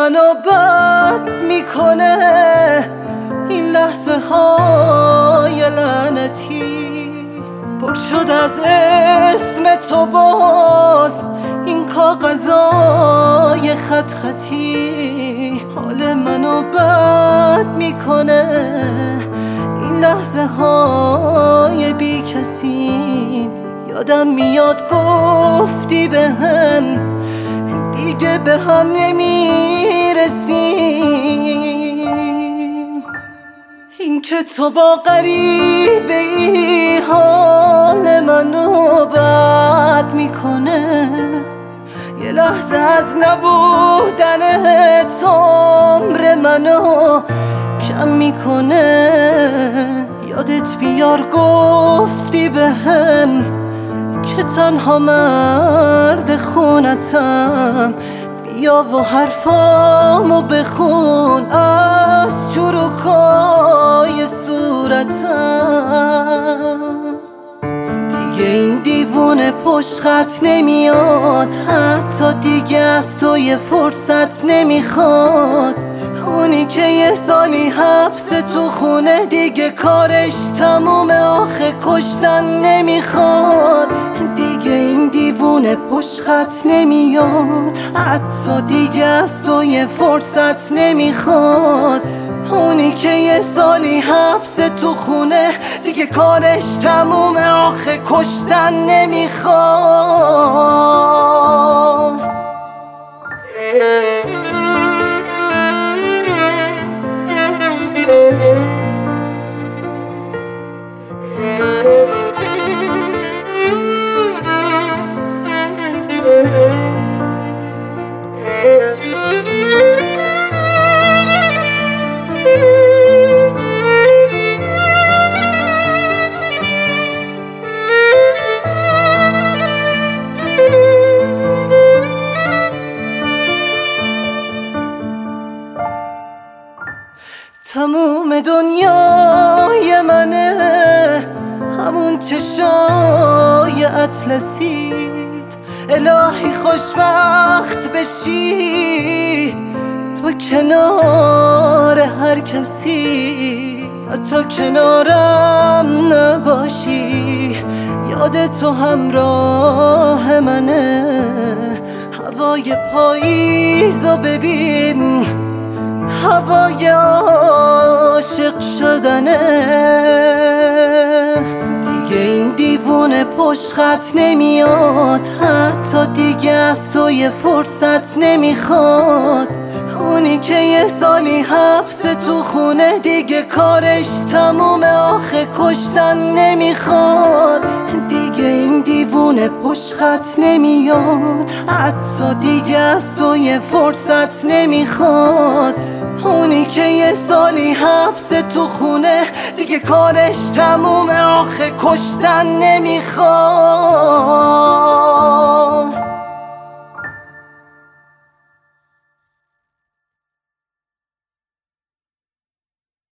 منو بد میکنه این لحظه های لعنتی. پر شد از اسم تو باز این کاغذای خط خطی. حال منو بد میکنه این لحظه های بی کسی. یادم میاد گفتی بهم دیگه به هم نمیرسیم. این که تو با غریبه ای حال منو بد میکنه. یه لحظه از نبودنت عمر منو کم میکنه. یادت بیار گفتی بهم که تنها مرد خونتم. بیا و حرفامو بخون از چروکای صورتم. دیگه این دیوونه پشت خط نمیاد، حتی دیگه از تو یه فرصت نمیخواد. اونی که یه سالی حبس تو خونه دیگه کارش تمومه، آخه کشتن نمیخواد. دیگه این دیوونه پشت خط نمیاد، حتی دیگه از تو یه فرصت نمیخواد. اونی که یه سالی حبس تو خونه دیگه کارش تمومه، آخه کشتن نمیخواد. تموم دنیای منه همون چشای اطلسیت. الهی خوشبخت بشی تو کنار هر کسی، حتی کنارم نباشی. یاد تو همراه منه، هوای پاییزو ببین، هوای عاشق شدنه. دیگه این دیوونه پشت خط نمیاد، حتی دیگه از تو یه فرصت نمیخواد. اونی که یه سالی حبس تو خونه دیگه کارش تمومه، آخه کشتن نمیخواد. دیگه این دیوونه پشت خط نمیاد، حتی دیگه از تو یه فرصت نمیخواد. اونی که یه سالی حبس تو خونه دیگه کارش تمومه، آخه کشتن نمیخواد.